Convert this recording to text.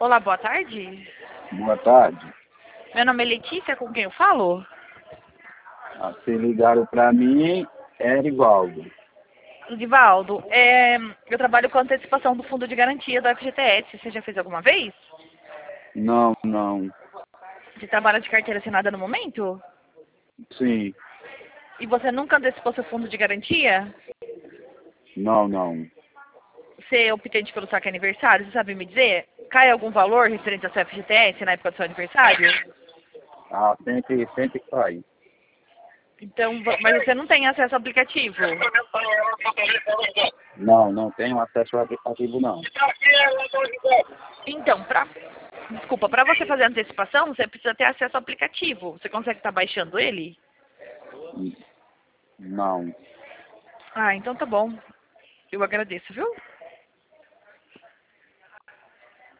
Olá, boa tarde. Boa tarde. Meu nome é Letícia, com quem eu falo? Se ligaram para mim, é Rivaldo. Divaldo, eu trabalho com antecipação do fundo de garantia do FGTS. Você já fez alguma vez? Não, não. Você trabalha de carteira assinada no momento? Sim. E você nunca antecipou seu fundo de garantia? Não, não. Você é optante pelo saque aniversário? Você sabe me dizer? Cai algum valor referente ao seu FGTS na época do seu aniversário? Sempre cai. Então, mas você não tem acesso ao aplicativo? Não, não tenho acesso ao aplicativo, não. Então, desculpa, para você fazer a antecipação, você precisa ter acesso ao aplicativo. Você consegue estar baixando ele? Não. Ah, então tá bom. Eu agradeço, viu?